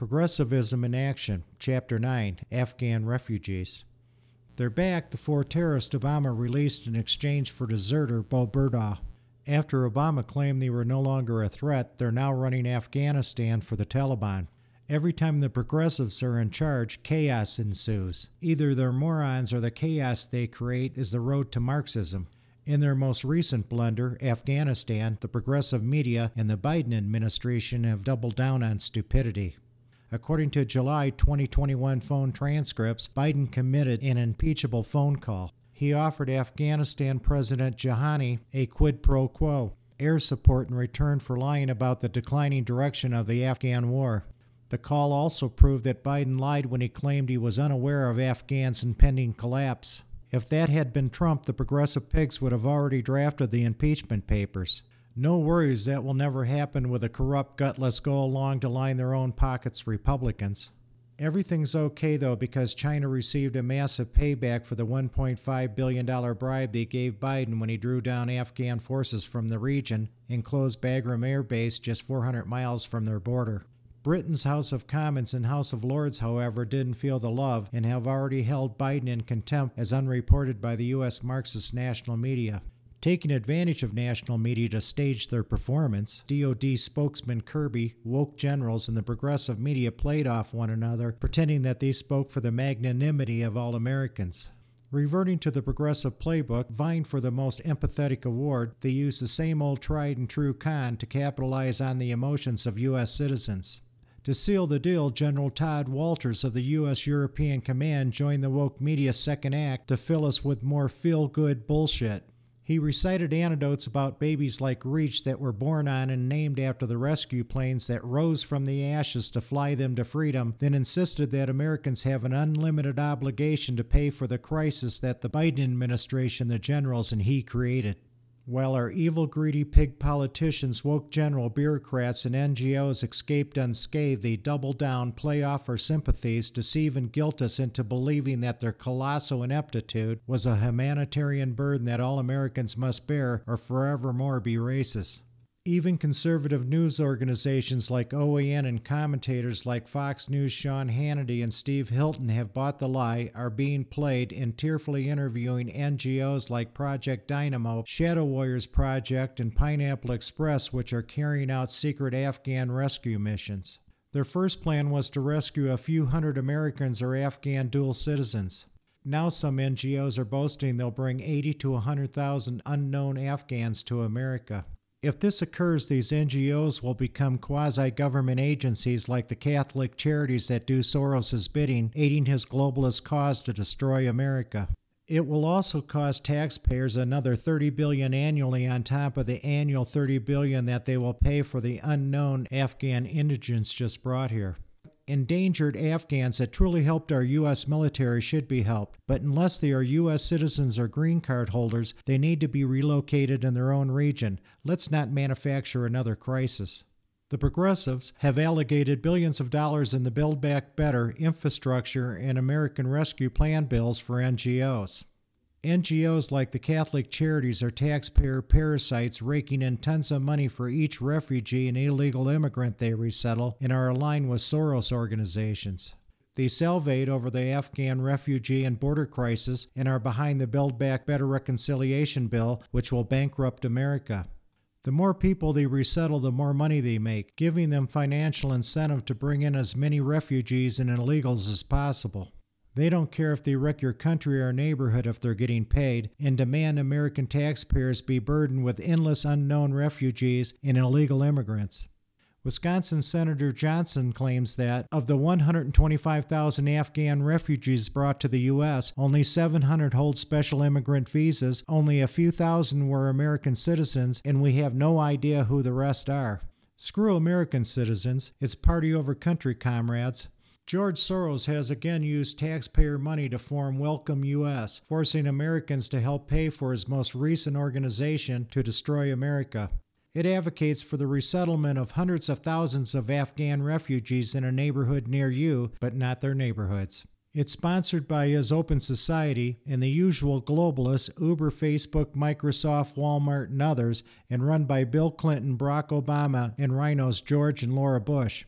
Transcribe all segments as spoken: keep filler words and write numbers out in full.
Progressivism in Action, Chapter nine, Afghan Refugees. They're back, the four terrorists Obama released in exchange for deserter Bo Berdahl. After Obama claimed they were no longer a threat, they're now running Afghanistan for the Taliban. Every time the progressives are in charge, chaos ensues. Either they're morons or the chaos they create is the road to Marxism. In their most recent blunder, Afghanistan, the progressive media and the Biden administration have doubled down on stupidity. According to July twenty twenty-one phone transcripts, Biden committed an impeachable phone call. He offered Afghanistan President Ghani a quid pro quo, air support in return for lying about the declining direction of the Afghan war. The call also proved that Biden lied when he claimed he was unaware of Afghans' impending collapse. If that had been Trump, the progressive pigs would have already drafted the impeachment papers. No worries, that will never happen with the corrupt, gutless go-along to line their own pockets Republicans. Everything's okay, though, because China received a massive payback for the one point five billion dollars bribe they gave Biden when he drew down Afghan forces from the region and closed Bagram Air Base just four hundred miles from their border. Britain's House of Commons and House of Lords, however, didn't feel the love and have already held Biden in contempt as unreported by the U S Marxist national media. Taking advantage of national media to stage their performance, D O D spokesman Kirby, woke generals, and the progressive media played off one another, pretending that they spoke for the magnanimity of all Americans. Reverting to the progressive playbook, vying for the most empathetic award, they used the same old tried-and-true con to capitalize on the emotions of U S citizens. To seal the deal, General Todd Walters of the U S European Command joined the woke media's second act to fill us with more feel-good bullshit. He recited anecdotes about babies like Reach that were born on and named after the rescue planes that rose from the ashes to fly them to freedom, then insisted that Americans have an unlimited obligation to pay for the crisis that the Biden administration, the generals, and he created. While our evil, greedy pig politicians, woke general bureaucrats, and N G Os escaped unscathed, they double down, play off our sympathies, deceive and guilt us into believing that their colossal ineptitude was a humanitarian burden that all Americans must bear or forevermore be racist. Even conservative news organizations like O A N and commentators like Fox News' Sean Hannity and Steve Hilton have bought the lie, are being played, and tearfully interviewing N G Os like Project Dynamo, Shadow Warriors Project, and Pineapple Express, which are carrying out secret Afghan rescue missions. Their first plan was to rescue a few hundred Americans or Afghan dual citizens. Now some N G Os are boasting they'll bring eighty to one hundred thousand unknown Afghans to America. If this occurs, these N G Os will become quasi-government agencies like the Catholic charities that do Soros's bidding, aiding his globalist cause to destroy America. It will also cost taxpayers another thirty billion dollars annually on top of the annual thirty billion dollars that they will pay for the unknown Afghan indigents just brought here. Endangered Afghans that truly helped our U S military should be helped, but unless they are U S citizens or green card holders, they need to be relocated in their own region. Let's not manufacture another crisis. The progressives have allocated billions of dollars in the Build Back Better, infrastructure, and American Rescue Plan bills for N G Os. N G Os like the Catholic charities are taxpayer parasites raking in tons of money for each refugee and illegal immigrant they resettle and are aligned with Soros organizations. They salivate over the Afghan refugee and border crisis and are behind the Build Back Better reconciliation bill, which will bankrupt America. The more people they resettle, the more money they make, giving them financial incentive to bring in as many refugees and illegals as possible. They don't care if they wreck your country or neighborhood if they're getting paid, and demand American taxpayers be burdened with endless unknown refugees and illegal immigrants. Wisconsin Senator Johnson claims that, of the one hundred twenty-five thousand Afghan refugees brought to the U S, only seven hundred hold special immigrant visas, only a few thousand were American citizens, and we have no idea who the rest are. Screw American citizens, it's party over country, comrades. George Soros has again used taxpayer money to form Welcome U S, forcing Americans to help pay for his most recent organization to destroy America. It advocates for the resettlement of hundreds of thousands of Afghan refugees in a neighborhood near you, but not their neighborhoods. It's sponsored by his Open Society and the usual globalists, Uber, Facebook, Microsoft, Walmart, and others, and run by Bill Clinton, Barack Obama, and rhinos George and Laura Bush.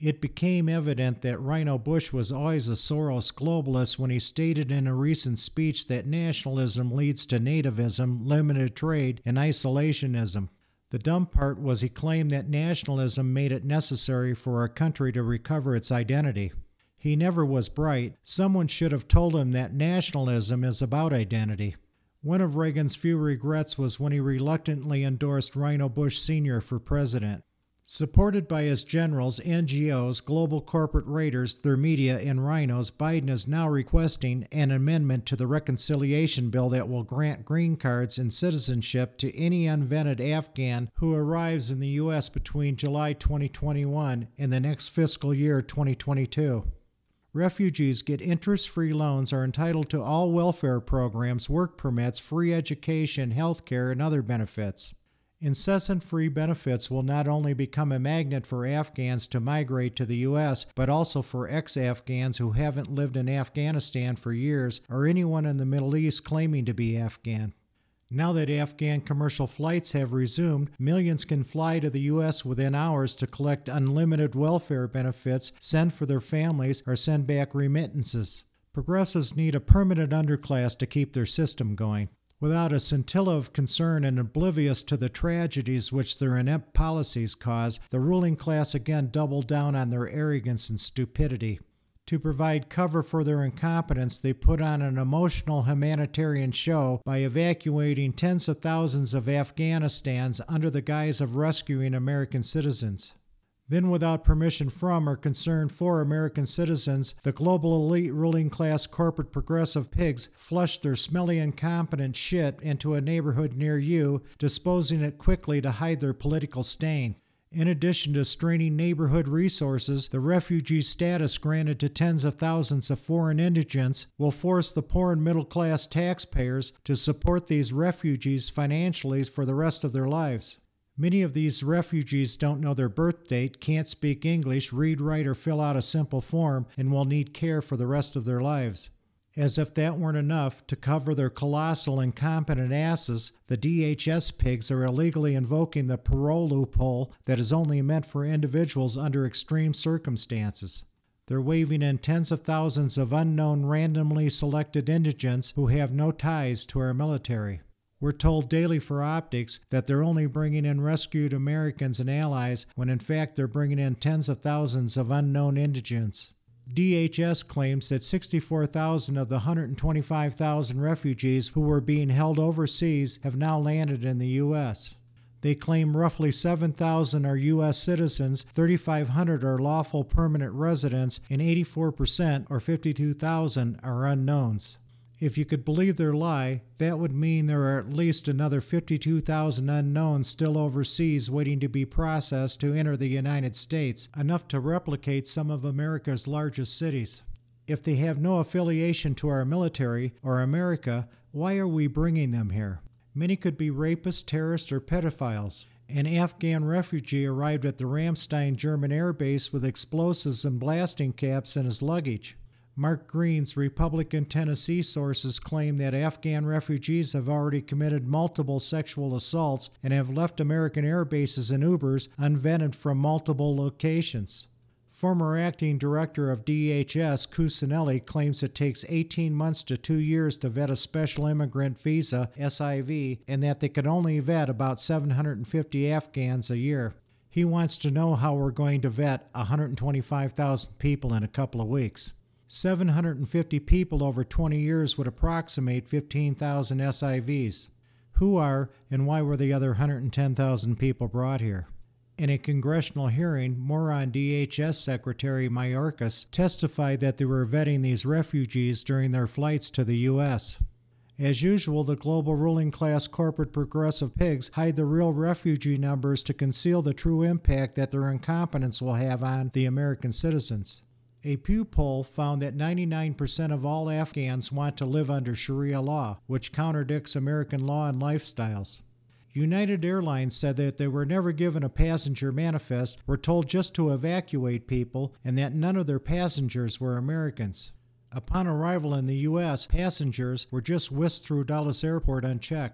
It became evident that Rhino Bush was always a Soros globalist when he stated in a recent speech that nationalism leads to nativism, limited trade, and isolationism. The dumb part was he claimed that nationalism made it necessary for a country to recover its identity. He never was bright. Someone should have told him that nationalism is about identity. One of Reagan's few regrets was when he reluctantly endorsed Rhino Bush Senior for president. Supported by his generals, N G Os, global corporate raiders, their media, and rhinos, Biden is now requesting an amendment to the reconciliation bill that will grant green cards and citizenship to any unvetted Afghan who arrives in the U S between July twenty twenty-one and the next fiscal year twenty twenty-two. Refugees get interest-free loans, are entitled to all welfare programs, work permits, free education, health care, and other benefits. Incessant free benefits will not only become a magnet for Afghans to migrate to the U S, but also for ex-Afghans who haven't lived in Afghanistan for years or anyone in the Middle East claiming to be Afghan. Now that Afghan commercial flights have resumed, millions can fly to the U S within hours to collect unlimited welfare benefits, send for their families, or send back remittances. Progressives need a permanent underclass to keep their system going. Without a scintilla of concern and oblivious to the tragedies which their inept policies cause, the ruling class again doubled down on their arrogance and stupidity. To provide cover for their incompetence, they put on an emotional humanitarian show by evacuating tens of thousands of Afghanistans under the guise of rescuing American citizens. Then, without permission from or concern for American citizens, the global elite ruling class corporate progressive pigs flush their smelly incompetent shit into a neighborhood near you, disposing it quickly to hide their political stain. In addition to straining neighborhood resources, the refugee status granted to tens of thousands of foreign indigents will force the poor and middle-class taxpayers to support these refugees financially for the rest of their lives. Many of these refugees don't know their birth date, can't speak English, read, write, or fill out a simple form, and will need care for the rest of their lives. As if that weren't enough, to cover their colossal incompetent asses, the D H S pigs are illegally invoking the parole loophole that is only meant for individuals under extreme circumstances. They're waving in tens of thousands of unknown randomly selected indigents who have no ties to our military. We're told daily for optics that they're only bringing in rescued Americans and allies when in fact they're bringing in tens of thousands of unknown indigents. D H S claims that sixty-four thousand of the one hundred twenty-five thousand refugees who were being held overseas have now landed in the U S. They claim roughly seven thousand are U S citizens, thirty-five hundred are lawful permanent residents, and eighty-four percent, or fifty-two thousand, are unknowns. If you could believe their lie, that would mean there are at least another fifty-two thousand unknowns still overseas waiting to be processed to enter the United States, enough to replicate some of America's largest cities. If they have no affiliation to our military or America, why are we bringing them here? Many could be rapists, terrorists, or pedophiles. An Afghan refugee arrived at the Ramstein German air base with explosives and blasting caps in his luggage. Mark Green's Republican Tennessee sources claim that Afghan refugees have already committed multiple sexual assaults and have left American air bases and Ubers unvetted from multiple locations. Former acting director of D H S, Cusinelli, claims it takes eighteen months to two years to vet a special immigrant visa, S I V, and that they could only vet about seven hundred fifty Afghans a year. He wants to know how we're going to vet one hundred twenty-five thousand people in a couple of weeks. seven hundred fifty people over twenty years would approximate fifteen thousand S I Vs. Who are and why were the other one hundred ten thousand people brought here? In a congressional hearing, moron D H S Secretary Mayorkas testified that they were vetting these refugees during their flights to the U S. As usual, the global ruling class corporate progressive pigs hide the real refugee numbers to conceal the true impact that their incompetence will have on the American citizens. A Pew poll found that ninety-nine percent of all Afghans want to live under Sharia law, which contradicts American law and lifestyles. United Airlines said that they were never given a passenger manifest, were told just to evacuate people, and that none of their passengers were Americans. Upon arrival in the U S, passengers were just whisked through Dulles Airport unchecked.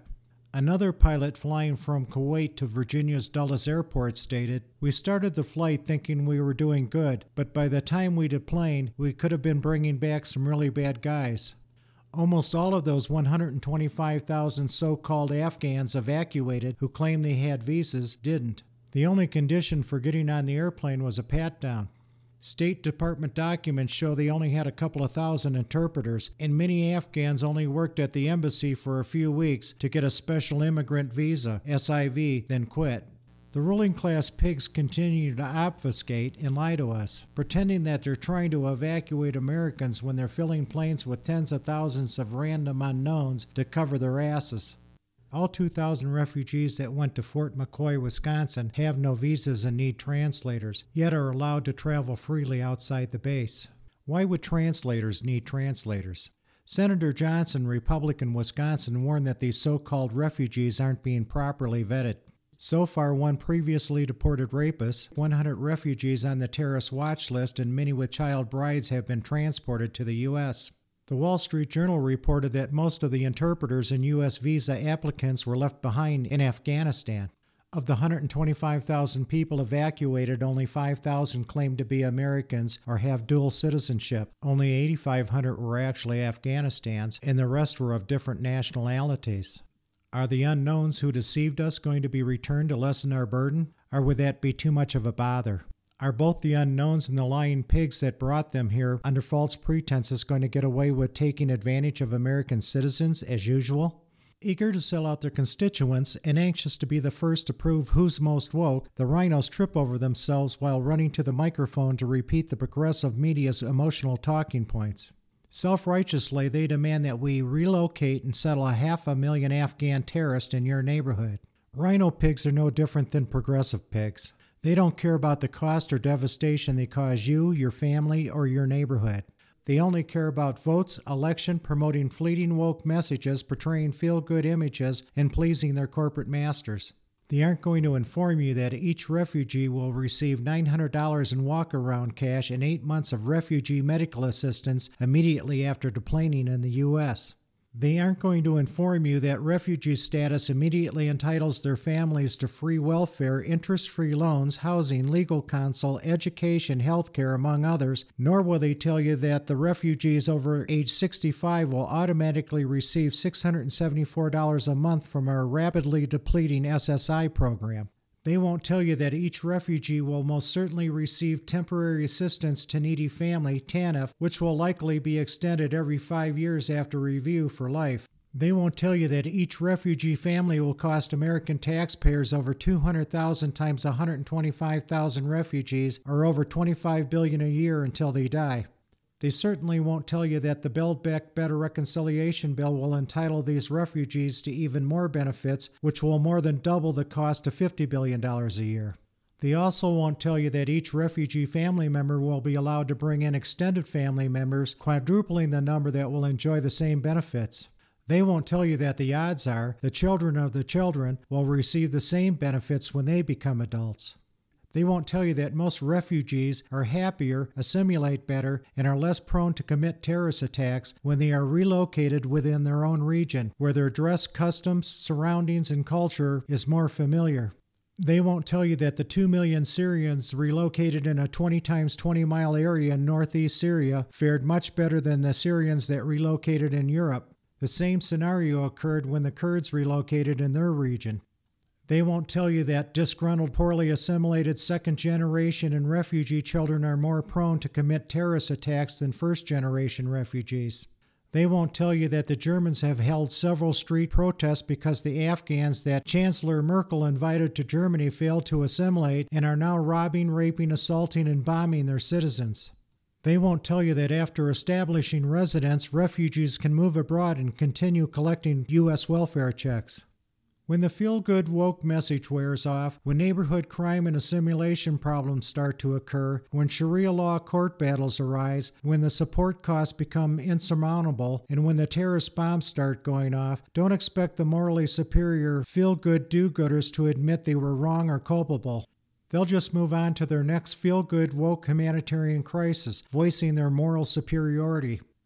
Another pilot flying from Kuwait to Virginia's Dulles Airport stated, "We started the flight thinking we were doing good, but by the time we deplaned, we could have been bringing back some really bad guys." Almost all of those one hundred twenty-five thousand so-called Afghans evacuated who claimed they had visas didn't. The only condition for getting on the airplane was a pat-down. State Department documents show they only had a couple of thousand interpreters, and many Afghans only worked at the embassy for a few weeks to get a special immigrant visa, S I V, then quit. The ruling class pigs continue to obfuscate and lie to us, pretending that they're trying to evacuate Americans when they're filling planes with tens of thousands of random unknowns to cover their asses. All two thousand refugees that went to Fort McCoy, Wisconsin have no visas and need translators, yet are allowed to travel freely outside the base. Why would translators need translators? Senator Johnson, Republican Wisconsin, warned that these so-called refugees aren't being properly vetted. So far, one previously deported rapist, one hundred refugees on the terrorist watch list, and many with child brides have been transported to the U S The Wall Street Journal reported that most of the interpreters and U S visa applicants were left behind in Afghanistan. Of the one hundred twenty-five thousand people evacuated, only five thousand claimed to be Americans or have dual citizenship. Only eight thousand five hundred were actually Afghanistans, and the rest were of different nationalities. Are the unknowns who deceived us going to be returned to lessen our burden, or would that be too much of a bother? Are both the unknowns and the lying pigs that brought them here under false pretenses going to get away with taking advantage of American citizens as usual? Eager to sell out their constituents and anxious to be the first to prove who's most woke, the rhinos trip over themselves while running to the microphone to repeat the progressive media's emotional talking points. Self-righteously, they demand that we relocate and settle a half a million Afghan terrorists in your neighborhood. Rhino pigs are no different than progressive pigs. They don't care about the cost or devastation they cause you, your family, or your neighborhood. They only care about votes, election, promoting fleeting woke messages, portraying feel-good images, and pleasing their corporate masters. They aren't going to inform you that each refugee will receive nine hundred dollars in walk-around cash and eight months of refugee medical assistance immediately after deplaning in the U S They aren't going to inform you that refugee status immediately entitles their families to free welfare, interest-free loans, housing, legal counsel, education, health care, among others, nor will they tell you that the refugees over age sixty-five will automatically receive six hundred seventy-four dollars a month from our rapidly depleting S S I program. They won't tell you that each refugee will most certainly receive temporary assistance to needy family, TANF, which will likely be extended every five years after review for life. They won't tell you that each refugee family will cost American taxpayers over two hundred thousand times one hundred twenty-five thousand refugees, or over twenty-five billion dollars a year until they die. They certainly won't tell you that the Build Back Better reconciliation bill will entitle these refugees to even more benefits, which will more than double the cost of fifty billion dollars a year. They also won't tell you that each refugee family member will be allowed to bring in extended family members, quadrupling the number that will enjoy the same benefits. They won't tell you that the odds are the children of the children will receive the same benefits when they become adults. They won't tell you that most refugees are happier, assimilate better, and are less prone to commit terrorist attacks when they are relocated within their own region, where their dress, customs, surroundings, and culture is more familiar. They won't tell you that the two million Syrians relocated in a twenty times twenty mile area in northeast Syria fared much better than the Syrians that relocated in Europe. The same scenario occurred when the Kurds relocated in their region. They won't tell you that disgruntled, poorly assimilated second-generation and refugee children are more prone to commit terrorist attacks than first-generation refugees. They won't tell you that the Germans have held several street protests because the Afghans that Chancellor Merkel invited to Germany failed to assimilate and are now robbing, raping, assaulting, and bombing their citizens. They won't tell you that after establishing residence, refugees can move abroad and continue collecting U S welfare checks. When the feel-good woke message wears off, when neighborhood crime and assimilation problems start to occur, when Sharia law court battles arise, when the support costs become insurmountable, and when the terrorist bombs start going off, don't expect the morally superior feel-good do-gooders to admit they were wrong or culpable. They'll just move on to their next feel-good woke humanitarian crisis, voicing their moral superiority.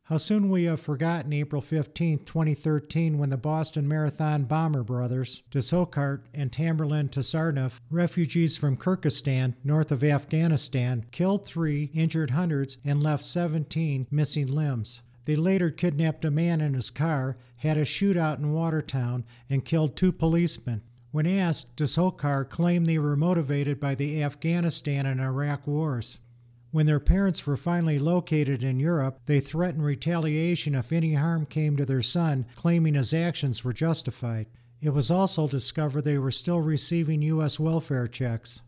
How soon we have forgotten April fifteenth, twenty thirteen, when the Boston Marathon bomber brothers, Dzhokhar and Tamerlan Tsarnaev, refugees from Kyrgyzstan, north of Afghanistan, killed three, injured hundreds, and left seventeen missing limbs. They later kidnapped a man in his car, had a shootout in Watertown, and killed two policemen. When asked, Dzhokhar claimed they were motivated by the Afghanistan and Iraq wars. When their parents were finally located in Europe, they threatened retaliation if any harm came to their son, claiming his actions were justified. It was also discovered they were still receiving U S welfare checks.